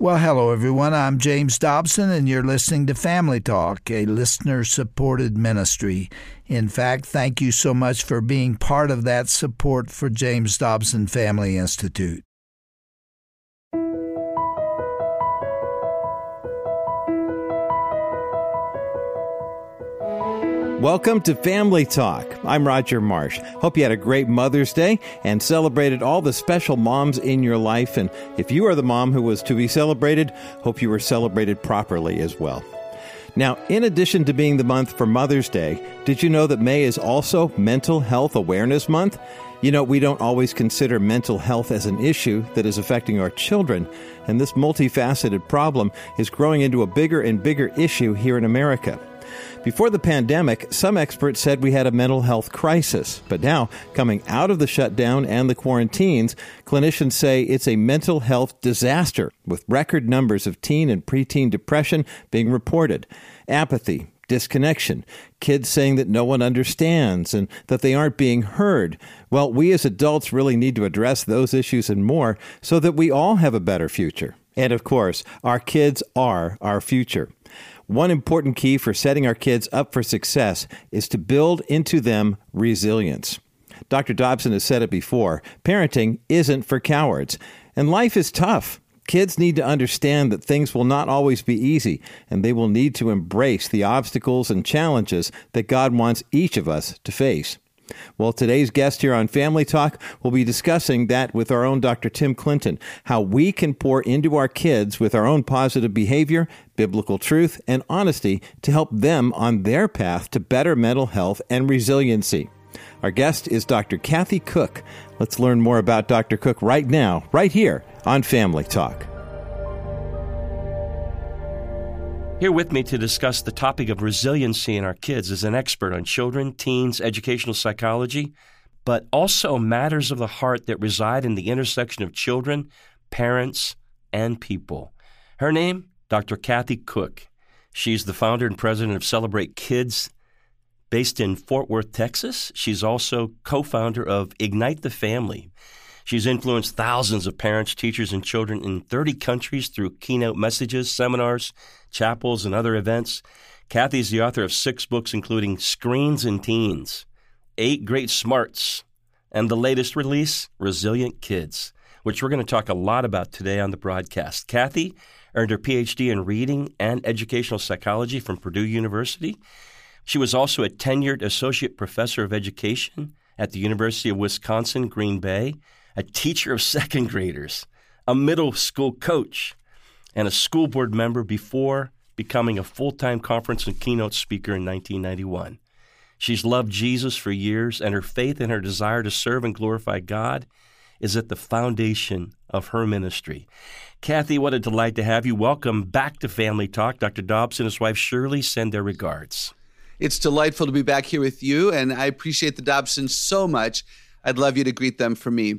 Well, hello, everyone. I'm James Dobson, and you're listening to Family Talk, a listener-supported ministry. In fact, thank you so much for being part of that support for James Dobson Family Institute. Welcome to Family Talk. I'm Roger Marsh. Hope you had a great Mother's Day and celebrated all the special moms in your life. And if you are the mom who was to be celebrated, hope you were celebrated properly as well. Now, in addition to being the month for Mother's Day, did you know that May is also Mental Health Awareness Month? You know, we don't always consider mental health as an issue that is affecting our children, and this multifaceted problem is growing into a bigger and bigger issue here in America. Before the pandemic, some experts said we had a mental health crisis. But now, coming out of the shutdown and the quarantines, clinicians say it's a mental health disaster, with record numbers of teen and preteen depression being reported. Apathy, disconnection, kids saying that no one understands and that they aren't being heard. Well, we as adults really need to address those issues and more so that we all have a better future. And of course, our kids are our future. One important key for setting our kids up for success is to build into them resilience. Dr. Dobson has said it before, parenting isn't for cowards, and life is tough. Kids need to understand that things will not always be easy, and they will need to embrace the obstacles and challenges that God wants each of us to face. Well, today's guest here on Family Talk will be discussing that with our own Dr. Tim Clinton, how we can pour into our kids with our own positive behavior, biblical truth, and honesty to help them on their path to better mental health and resiliency. Our guest is Dr. Kathy Cook. Let's learn more about Dr. Cook right now, right here on Family Talk. Here with me to discuss the topic of resiliency in our kids is an expert on children, teens, educational psychology, but also matters of the heart that reside in the intersection of children, parents, and people. Her name, Dr. Kathy Cook. She's the founder and president of Celebrate Kids, based in Fort Worth, Texas. She's also co-founder of Ignite the Family. She's influenced thousands of parents, teachers, and children in 30 countries through keynote messages, seminars, chapels, and other events. Kathy is the author of 6 books, including Screens and Teens, 8 Great Smarts, and the latest release, Resilient Kids, which we're going to talk a lot about today on the broadcast. Kathy earned her Ph.D. in reading and educational psychology from Purdue University. She was also a tenured associate professor of education at the University of Wisconsin, Green Bay, a teacher of second graders, a middle school coach, and a school board member before becoming a full-time conference and keynote speaker in 1991. She's loved Jesus for years, and her faith and her desire to serve and glorify God is at the foundation of her ministry. Kathy, what a delight to have you. Welcome back to Family Talk. Dr. Dobson and his wife Shirley send their regards. It's delightful to be back here with you, and I appreciate the Dobsons so much. I'd love you to greet them for me.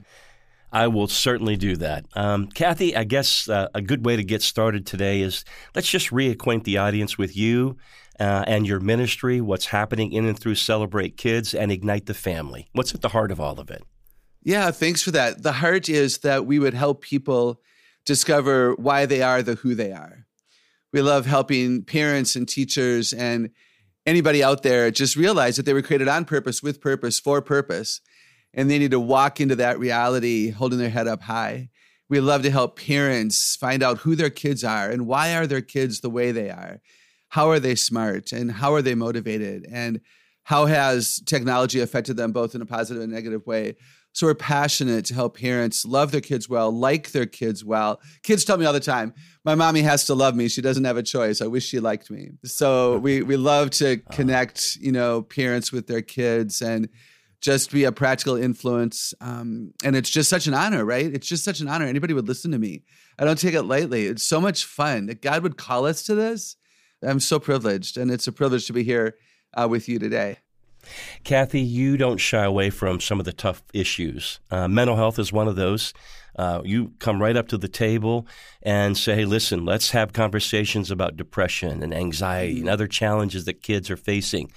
I will certainly do that. Kathy, I guess a good way to get started today is let's just reacquaint the audience with you and your ministry, what's happening in and through Celebrate Kids and Ignite the Family. What's at the heart of all of it? Yeah, thanks for that. The heart is that we would help people discover why they are the who they are. We love helping parents and teachers and anybody out there just realize that they were created on purpose, with purpose, for purpose. And they need to walk into that reality holding their head up high. We love to help parents find out who their kids are and why are their kids the way they are. How are they smart and how are they motivated and how has technology affected them both in a positive and negative way. So we're passionate to help parents love their kids well, like their kids well. Kids tell me all the time, my mommy has to love me. She doesn't have a choice. I wish she liked me. So we love to connect, parents with their kids and just be a practical influence. And it's just such an honor, right? It's just such an honor. Anybody would listen to me. I don't take it lightly. It's so much fun that God would call us to this. I'm so privileged, and it's a privilege to be here with you today. Kathy, you don't shy away from some of the tough issues. Mental health is one of those. You come right up to the table and say, hey, listen, let's have conversations about depression and anxiety and other challenges that kids are facing.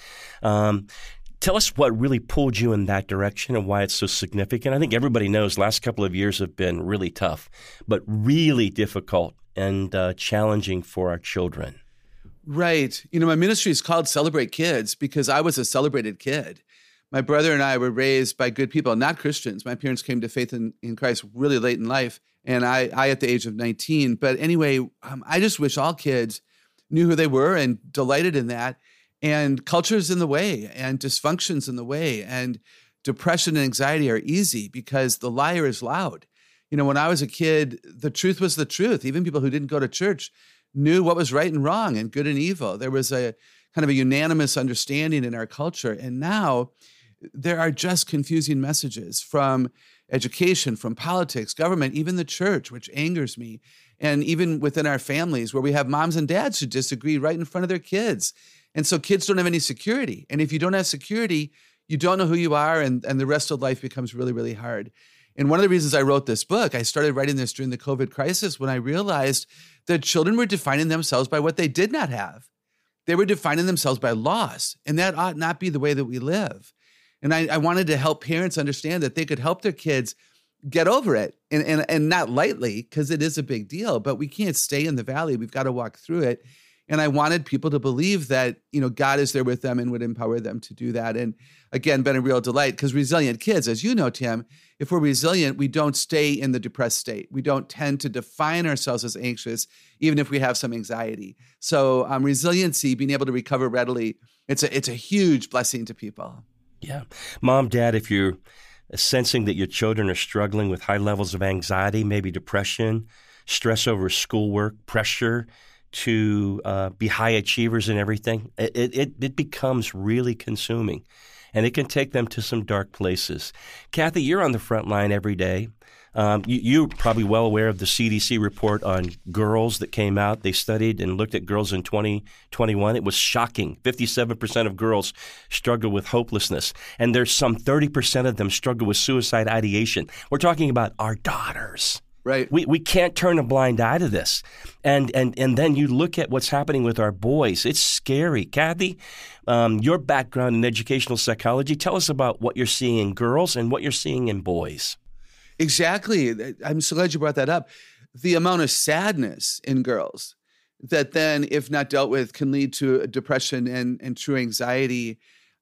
Tell us what really pulled you in that direction and why it's so significant. I think everybody knows last couple of years have been really tough, but really difficult and challenging for our children. Right. My ministry is called Celebrate Kids because I was a celebrated kid. My brother and I were raised by good people, not Christians. My parents came to faith in Christ really late in life, and I at the age of 19. But anyway, I just wish all kids knew who they were and delighted in that. And culture's in the way, and dysfunction's in the way, and depression and anxiety are easy because the liar is loud. When I was a kid, the truth was the truth. Even people who didn't go to church knew what was right and wrong and good and evil. There was a kind of a unanimous understanding in our culture. And now there are just confusing messages from education, from politics, government, even the church, which angers me. And even within our families where we have moms and dads who disagree right in front of their kids. And so kids don't have any security. And if you don't have security, you don't know who you are, and the rest of life becomes really, really hard. And one of the reasons I wrote this book, I started writing this during the COVID crisis when I realized that children were defining themselves by what they did not have. They were defining themselves by loss, and that ought not be the way that we live. And I wanted to help parents understand that they could help their kids get over it, and not lightly, because it is a big deal, but we can't stay in the valley. We've got to walk through it. And I wanted people to believe that, God is there with them and would empower them to do that. And again, been a real delight because resilient kids, as you know, Tim, if we're resilient, we don't stay in the depressed state. We don't tend to define ourselves as anxious, even if we have some anxiety. So resiliency, being able to recover readily, it's a huge blessing to people. Yeah. Mom, Dad, if you're sensing that your children are struggling with high levels of anxiety, maybe depression, stress over schoolwork, pressure to be high achievers and everything, it becomes really consuming, and it can take them to some dark places. Kathy, you're on the front line every day. You're probably well aware of the CDC report on girls that came out. They studied and looked at girls in 2021. It was shocking. 57% of girls struggle with hopelessness, and there's some 30% of them struggle with suicide ideation. We're talking about our daughters. Right. We can't turn a blind eye to this. And then you look at what's happening with our boys. It's scary. Kathy, your background in educational psychology, tell us about what you're seeing in girls and what you're seeing in boys. Exactly. I'm so glad you brought that up. The amount of sadness in girls that then, if not dealt with, can lead to depression and true anxiety.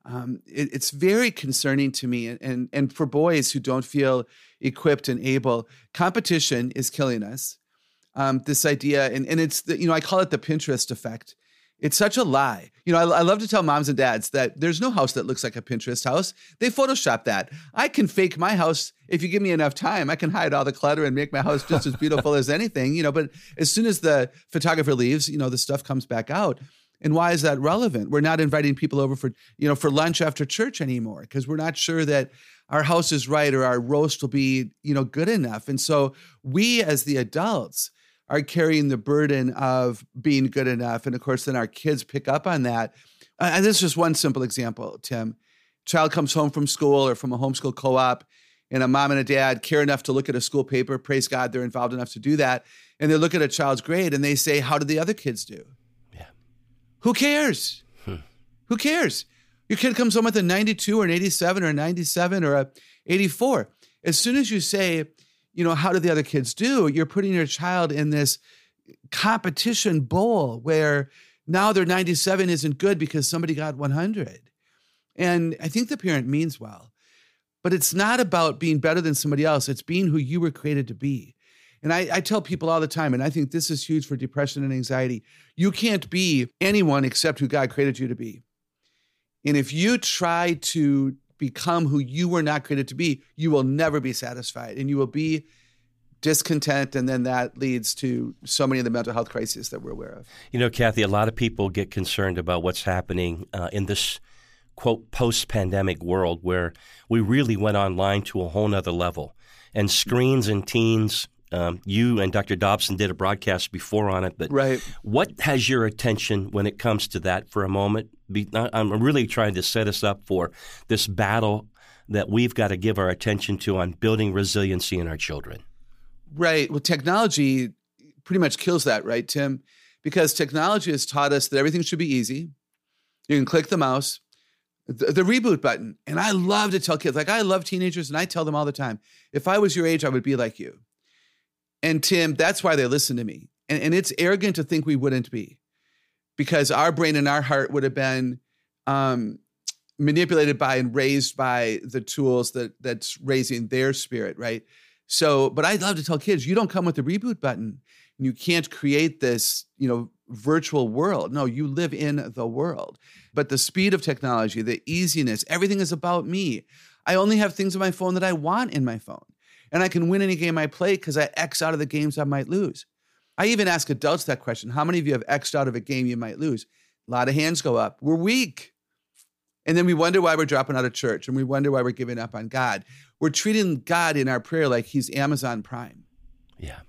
It's very concerning to me. And for boys who don't feel equipped and able, competition is killing us. This idea, and it's, I call it the Pinterest effect. It's such a lie. I love to tell moms and dads that there's no house that looks like a Pinterest house. They Photoshop that. I can fake my house if you give me enough time. I can hide all the clutter and make my house just as beautiful as anything, but as soon as the photographer leaves, the stuff comes back out. And why is that relevant? We're not inviting people over for lunch after church anymore because we're not sure that our house is right or our roast will be, good enough. And so we as the adults are carrying the burden of being good enough. And of course, then our kids pick up on that. And this is just one simple example, Tim. Child comes home from school or from a homeschool co-op, and a mom and a dad care enough to look at a school paper. Praise God, they're involved enough to do that. And they look at a child's grade and they say, how did the other kids do? Yeah. Who cares? Who cares? Your kid comes home with a 92 or an 87 or a 97 or a 84. As soon as you say, how did the other kids do? You're putting your child in this competition bowl where now their 97 isn't good because somebody got 100. And I think the parent means well, but it's not about being better than somebody else. It's being who you were created to be. And I tell people all the time, and I think this is huge for depression and anxiety, you can't be anyone except who God created you to be. And if you try to become who you were not created to be, you will never be satisfied and you will be discontent. And then that leads to so many of the mental health crises that we're aware of. Kathy, a lot of people get concerned about what's happening in this, quote, post-pandemic world where we really went online to a whole nother level. And screens and teens, you and Dr. Dobson did a broadcast before on it, but right. What has your attention when it comes to that for a moment? I'm really trying to set us up for this battle that we've got to give our attention to on building resiliency in our children. Right. Well, technology pretty much kills that, right, Tim? Because technology has taught us that everything should be easy. You can click the mouse, the reboot button. And I love to tell kids, I love teenagers, and I tell them all the time, if I was your age, I would be like you. And Tim, that's why they listen to me. And it's arrogant to think we wouldn't be, because our brain and our heart would have been manipulated by and raised by the tools that's raising their spirit, right? So, but I'd love to tell kids, you don't come with the reboot button. You can't create this, virtual world. No, you live in the world. But the speed of technology, the easiness, everything is about me. I only have things on my phone that I want in my phone. And I can win any game I play because I X out of the games I might lose. I even ask adults that question. How many of you have X'd out of a game you might lose? A lot of hands go up. We're weak. And then we wonder why we're dropping out of church, and we wonder why we're giving up on God. We're treating God in our prayer like he's Amazon Prime. Yeah.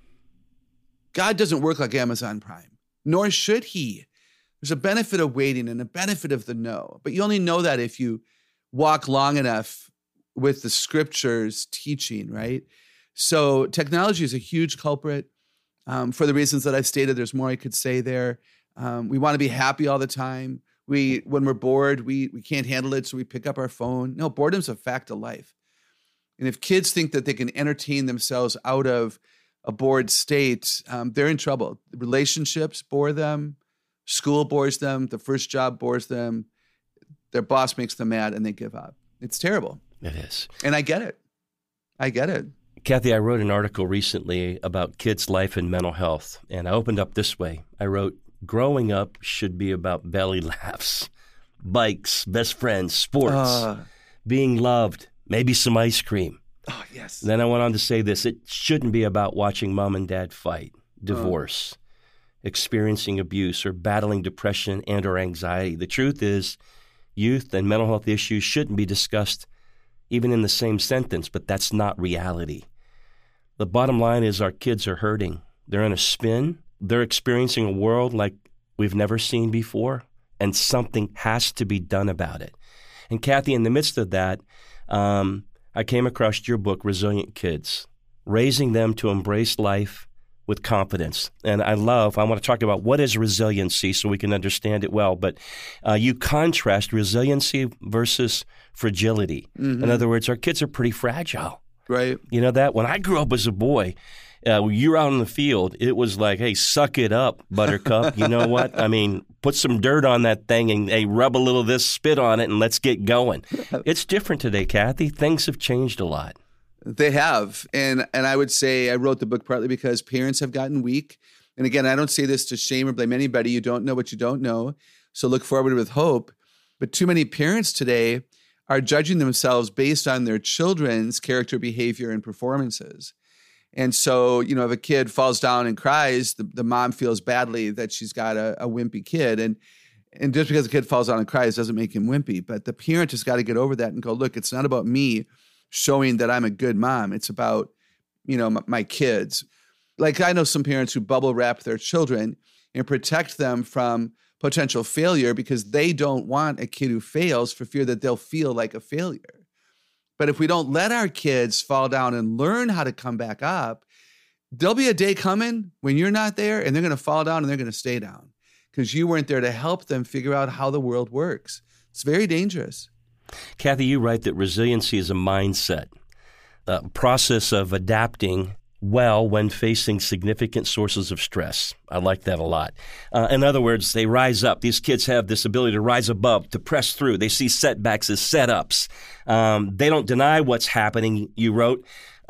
God doesn't work like Amazon Prime, nor should he. There's a benefit of waiting and a benefit of the no. But you only know that if you walk long enough with the scriptures teaching, right? So technology is a huge culprit for the reasons that I've stated. There's more I could say there. We want to be happy all the time. When we're bored, we can't handle it, so we pick up our phone. No, boredom's a fact of life. And if kids think that they can entertain themselves out of a bored state, they're in trouble. Relationships bore them. School bores them. The first job bores them. Their boss makes them mad, and they give up. It's terrible. It is. And I get it. Kathy, I wrote an article recently about kids' life and mental health, and I opened up this way. I wrote, growing up should be about belly laughs, bikes, best friends, sports, being loved, maybe some ice cream. Oh, yes. Then I went on to say this. It shouldn't be about watching mom and dad fight, divorce, experiencing abuse, or battling depression and or anxiety. The truth is, youth and mental health issues shouldn't be discussed even in the same sentence, but that's not reality. The bottom line is our kids are hurting. They're in a spin. They're experiencing a world like we've never seen before, and something has to be done about it. And Kathy, in the midst of that, I came across your book, Resilient Kids, raising them to embrace life with confidence. And I want to talk about what is resiliency so we can understand it well. But you contrast resiliency versus fragility. Mm-hmm. In other words, our kids are pretty fragile. Right. You know that? When I grew up as a boy, you were out in the field, it was like, hey, suck it up, buttercup. You know what? I mean, put some dirt on that thing and hey, rub a little of this, spit on it, and let's get going. It's different today, Kathy. Things have changed a lot. They have. And I would say I wrote the book partly because parents have gotten weak. And again, I don't say this to shame or blame anybody. You don't know what you don't know. So look forward with hope. But too many parents today are judging themselves based on their children's character, behavior, and performances. And so, if a kid falls down and cries, the mom feels badly that she's got a wimpy kid. And just because the kid falls down and cries doesn't make him wimpy. But the parent has got to get over that and go, look, it's not about me showing that I'm a good mom. It's about, my kids. Like I know some parents who bubble wrap their children and protect them from potential failure because they don't want a kid who fails for fear that they'll feel like a failure. But if we don't let our kids fall down and learn how to come back up, there'll be a day coming when you're not there and they're going to fall down and they're going to stay down because you weren't there to help them figure out how the world works. It's very dangerous. Kathy, you write that resiliency is a mindset, a process of adapting well when facing significant sources of stress. I like that a lot. In other words, they rise up. These kids have this ability to rise above, to press through. They see setbacks as setups. They don't deny what's happening, you wrote.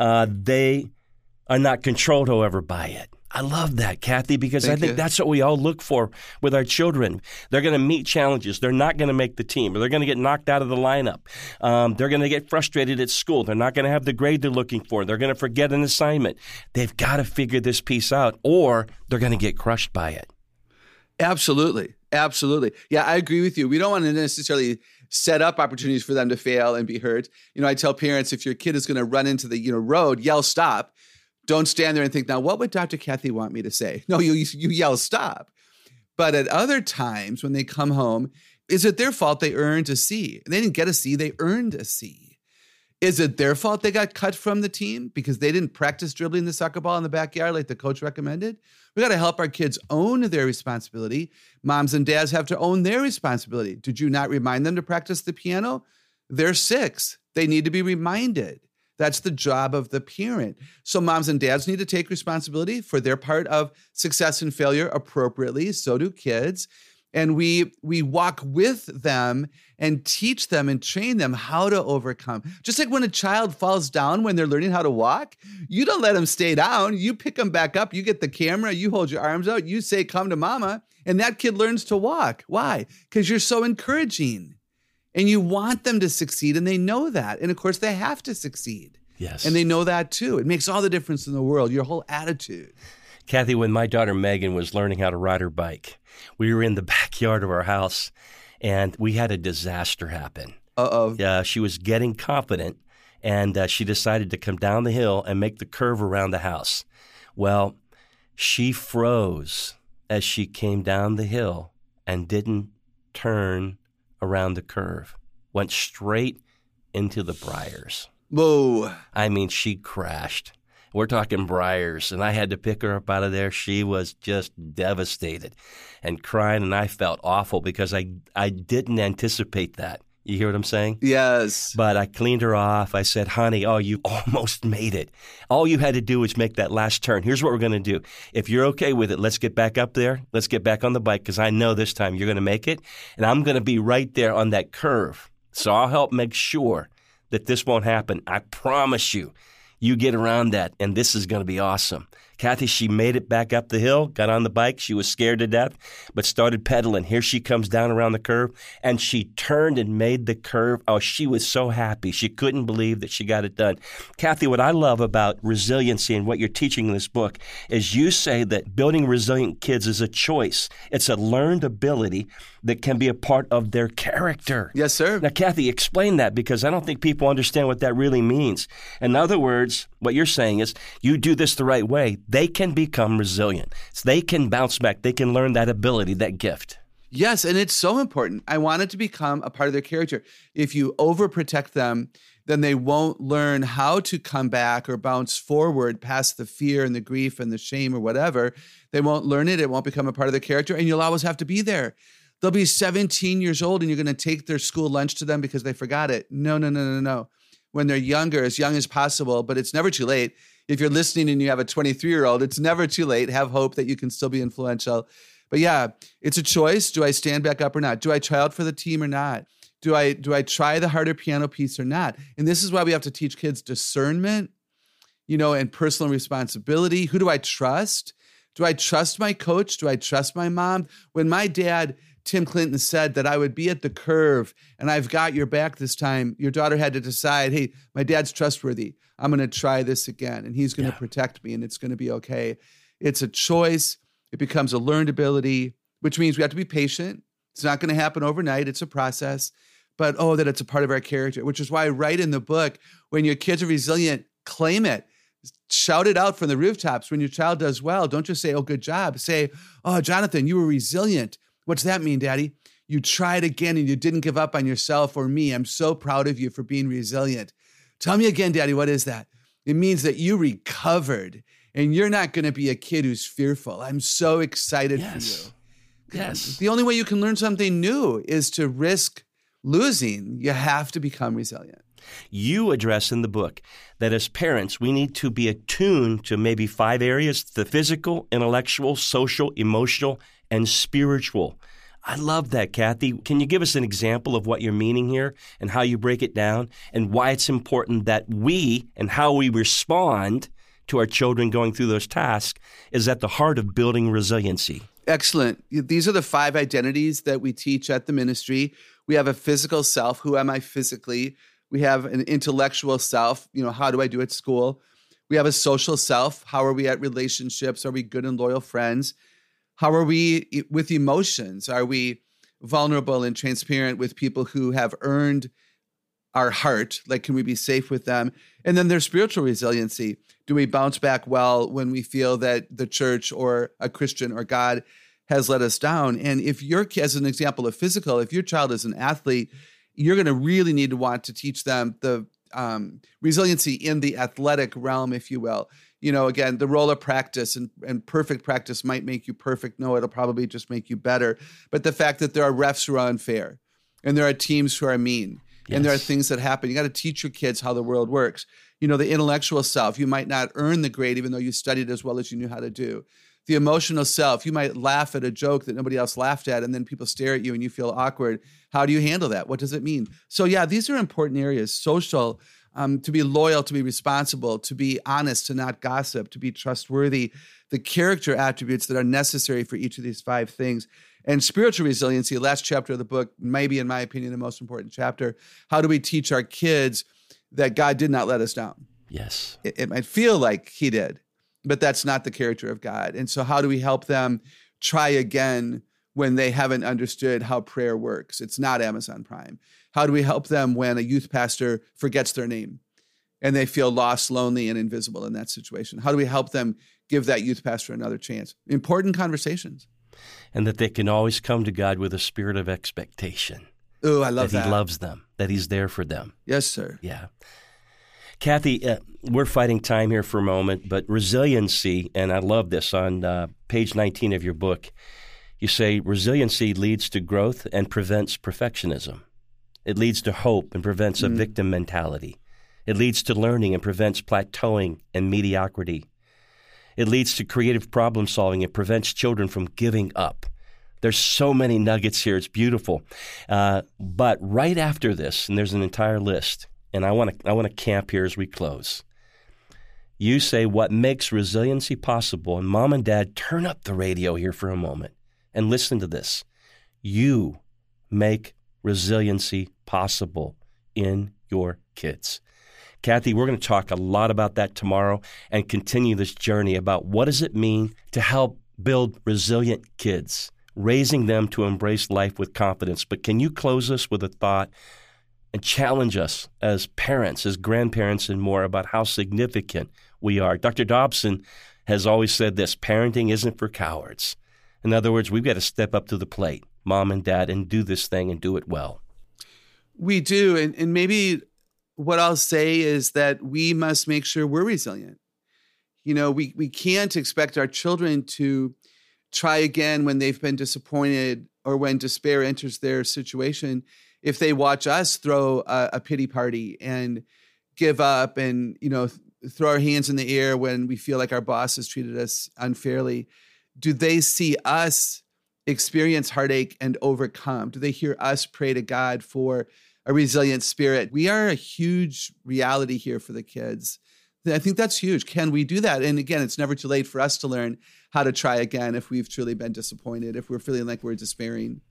They are not controlled, however, by it. I love that, Kathy, because I think that's what we all look for with our children. They're going to meet challenges. They're not going to make the team, or they're going to get knocked out of the lineup. They're going to get frustrated at school. They're not going to have the grade they're looking for. They're going to forget an assignment. They've got to figure this piece out, or they're going to get crushed by it. Absolutely. Absolutely. Yeah, I agree with you. We don't want to necessarily set up opportunities for them to fail and be hurt. I tell parents, if your kid is going to run into the road, yell stop. Don't stand there and think, now, what would Dr. Kathy want me to say? No, you yell stop. But at other times when they come home, is it their fault they earned a C? They didn't get a C, they earned a C. Is it their fault they got cut from the team because they didn't practice dribbling the soccer ball in the backyard like the coach recommended? We got to help our kids own their responsibility. Moms and dads have to own their responsibility. Did you not remind them to practice the piano? They're 6. They need to be reminded. That's the job of the parent. So moms and dads need to take responsibility for their part of success and failure appropriately. So do kids. And we walk with them and teach them and train them how to overcome. Just like when a child falls down when they're learning how to walk, you don't let them stay down. You pick them back up. You get the camera. You hold your arms out. You say, come to mama. And that kid learns to walk. Why? Because you're so encouraging. And you want them to succeed. And they know that. And of course, they have to succeed. Yes. And they know that too. It makes all the difference in the world, your whole attitude. Kathy, when my daughter Megan was learning how to ride her bike, we were in the backyard of our house, and we had a disaster happen. Uh-oh. She was getting confident, and she decided to come down the hill and make the curve around the house. Well, she froze as she came down the hill and didn't turn around the curve. Went straight into the briars. Whoa. I mean, she crashed. We're talking briars, and I had to pick her up out of there. She was just devastated and crying, and I felt awful because I didn't anticipate that. You hear what I'm saying? Yes. But I cleaned her off. I said, honey, you almost made it. All you had to do was make that last turn. Here's what we're going to do. If you're okay with it, let's get back up there. Let's get back on the bike because I know this time you're going to make it, and I'm going to be right there on that curve. So I'll help make sure that this won't happen. I promise you. You get around that, and this is going to be awesome. Kathy, she made it back up the hill, got on the bike. She was scared to death, but started pedaling. Here she comes down around the curve, and she turned and made the curve. Oh, she was so happy. She couldn't believe that she got it done. Kathy, what I love about resiliency and what you're teaching in this book is you say that building resilient kids is a choice. It's a learned ability that can be a part of their character. Yes, sir. Now, Kathy, explain that because I don't think people understand what that really means. In other words, what you're saying is you do this the right way, they can become resilient. So they can bounce back. They can learn that ability, that gift. Yes, and it's so important. I want it to become a part of their character. If you overprotect them, then they won't learn how to come back or bounce forward past the fear and the grief and the shame or whatever. They won't learn it. It won't become a part of their character, and you'll always have to be there. They'll be 17 years old, and you're going to take their school lunch to them because they forgot it. No. When they're younger, as young as possible, but it's never too late. If you're listening and you have a 23-year-old, it's never too late. Have hope that you can still be influential. But yeah, it's a choice. Do I stand back up or not? Do I try out for the team or not? Do I try the harder piano piece or not? And this is why we have to teach kids discernment, and personal responsibility. Who do I trust? Do I trust my coach? Do I trust my mom? When my dad, Tim Clinton, said that I would be at the curve and I've got your back this time, your daughter had to decide, hey, my dad's trustworthy. I'm going to try this again, and he's going to protect me, and it's going to be okay. It's a choice. It becomes a learned ability, which means we have to be patient. It's not going to happen overnight. It's a process. But, that it's a part of our character, which is why I write in the book, when your kids are resilient, claim it. Shout it out from the rooftops. When your child does well, don't just say, oh, good job. Say, oh, Jonathan, you were resilient. What's that mean, Daddy? You tried again and you didn't give up on yourself or me. I'm so proud of you for being resilient. Tell me again, Daddy, what is that? It means that you recovered and you're not going to be a kid who's fearful. I'm so excited for you. Yes. The only way you can learn something new is to risk losing. You have to become resilient. You address in the book that as parents, we need to be attuned to maybe 5 areas: the physical, intellectual, social, emotional, and spiritual. I love that, Kathy. Can you give us an example of what you're meaning here and how you break it down and why it's important that we and how we respond to our children going through those tasks is at the heart of building resiliency? Excellent. These are the 5 identities that we teach at the ministry. We have a physical self. Who am I physically? We have an intellectual self. How do I do at school? We have a social self. How are we at relationships? Are we good and loyal friends? How are we with emotions? Are we vulnerable and transparent with people who have earned our heart? Like, can we be safe with them? And then there's spiritual resiliency. Do we bounce back well when we feel that the church or a Christian or God has let us down? And if as an example of physical, if your child is an athlete, you're going to really need to want to teach them the resiliency in the athletic realm, if you will. Again, the role of practice and perfect practice might make you perfect. No, it'll probably just make you better. But the fact that there are refs who are unfair and there are teams who are mean And there are things that happen. You got to teach your kids how the world works. The intellectual self, you might not earn the grade even though you studied as well as you knew how to do. The emotional self, you might laugh at a joke that nobody else laughed at, and then people stare at you and you feel awkward. How do you handle that? What does it mean? So yeah, these are important areas. Social, to be loyal, to be responsible, to be honest, to not gossip, to be trustworthy, the character attributes that are necessary for each of these 5 things. And spiritual resiliency, last chapter of the book, maybe in my opinion, the most important chapter. How do we teach our kids that God did not let us down? Yes. It might feel like he did, but that's not the character of God. And so how do we help them try again when they haven't understood how prayer works? It's not Amazon Prime. How do we help them when a youth pastor forgets their name and they feel lost, lonely, and invisible in that situation? How do we help them give that youth pastor another chance? Important conversations. And that they can always come to God with a spirit of expectation. Oh, I love that. That he loves them, that he's there for them. Yes, sir. Yeah. Kathy, we're fighting time here for a moment, but resiliency, and I love this, on page 19 of your book, you say resiliency leads to growth and prevents perfectionism. It leads to hope and prevents a victim mentality. It leads to learning and prevents plateauing and mediocrity. It leads to creative problem solving. It prevents children from giving up. There's so many nuggets here. It's beautiful. But right after this, and there's an entire list, and I want to camp here as we close. You say what makes resiliency possible, and Mom and Dad, turn up the radio here for a moment and listen to this. You make resiliency possible in your kids. Kathy, we're going to talk a lot about that tomorrow and continue this journey about what does it mean to help build resilient kids, raising them to embrace life with confidence. But can you close us with a thought and challenge us as parents, as grandparents, and more about how significant we are? Dr. Dobson has always said this: parenting isn't for cowards. In other words, we've got to step up to the plate, Mom and Dad, and do this thing and do it well. We do. And maybe what I'll say is that we must make sure we're resilient. We can't expect our children to try again when they've been disappointed or when despair enters their situation if they watch us throw a pity party and give up and, throw our hands in the air when we feel like our boss has treated us unfairly. Do they see us experience heartache and overcome? Do they hear us pray to God for a resilient spirit? We are a huge reality here for the kids. I think that's huge. Can we do that? And again, it's never too late for us to learn how to try again if we've truly been disappointed, if we're feeling like we're despairing.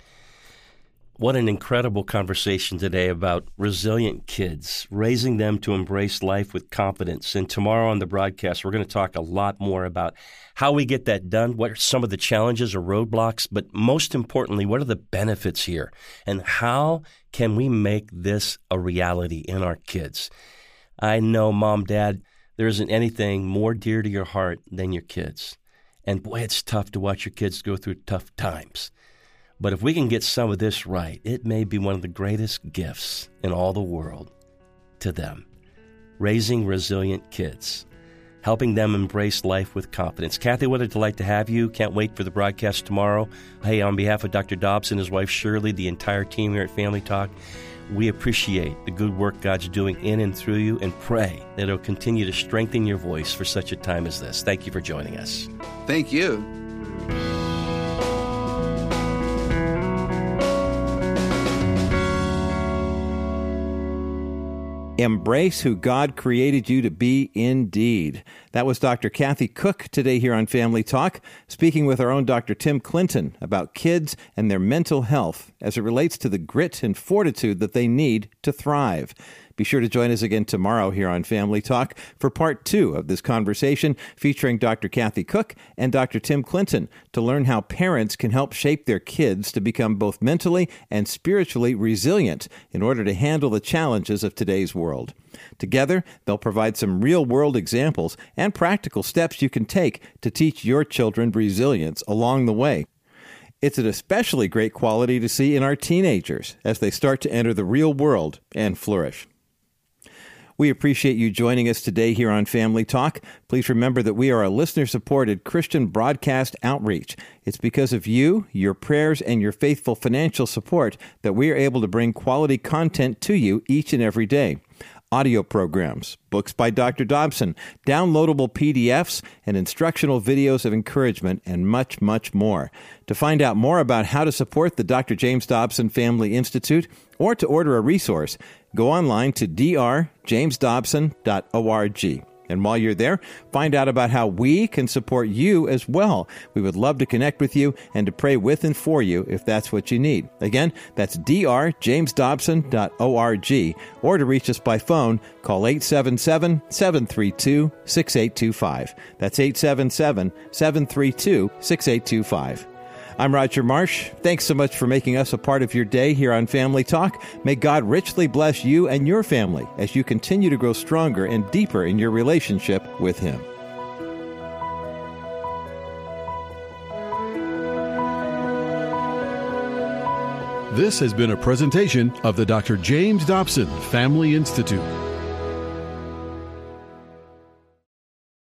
What an incredible conversation today about resilient kids, raising them to embrace life with confidence. And tomorrow on the broadcast, we're going to talk a lot more about how we get that done, what are some of the challenges or roadblocks, but most importantly, what are the benefits here? And how can we make this a reality in our kids? I know, Mom, Dad, there isn't anything more dear to your heart than your kids. And boy, it's tough to watch your kids go through tough times. But if we can get some of this right, it may be one of the greatest gifts in all the world to them. Raising resilient kids, helping them embrace life with confidence. Kathy, what a delight to have you. Can't wait for the broadcast tomorrow. Hey, on behalf of Dr. Dobson, his wife Shirley, the entire team here at Family Talk, we appreciate the good work God's doing in and through you and pray that it'll continue to strengthen your voice for such a time as this. Thank you for joining us. Thank you. Embrace who God created you to be indeed. That was Dr. Kathy Cook today here on Family Talk, speaking with our own Dr. Tim Clinton about kids and their mental health as it relates to the grit and fortitude that they need to thrive. Be sure to join us again tomorrow here on Family Talk for part 2 of this conversation featuring Dr. Kathy Cook and Dr. Tim Clinton to learn how parents can help shape their kids to become both mentally and spiritually resilient in order to handle the challenges of today's world. Together, they'll provide some real-world examples and practical steps you can take to teach your children resilience along the way. It's an especially great quality to see in our teenagers as they start to enter the real world and flourish. We appreciate you joining us today here on Family Talk. Please remember that we are a listener-supported Christian broadcast outreach. It's because of you, your prayers, and your faithful financial support that we are able to bring quality content to you each and every day. Audio programs, books by Dr. Dobson, downloadable PDFs, and instructional videos of encouragement, and much, much more. To find out more about how to support the Dr. James Dobson Family Institute or to order a resource, go online to drjamesdobson.org. And while you're there, find out about how we can support you as well. We would love to connect with you and to pray with and for you if that's what you need. Again, that's drjamesdobson.org. Or to reach us by phone, call 877-732-6825. That's 877-732-6825. I'm Roger Marsh. Thanks so much for making us a part of your day here on Family Talk. May God richly bless you and your family as you continue to grow stronger and deeper in your relationship with Him. This has been a presentation of the Dr. James Dobson Family Institute.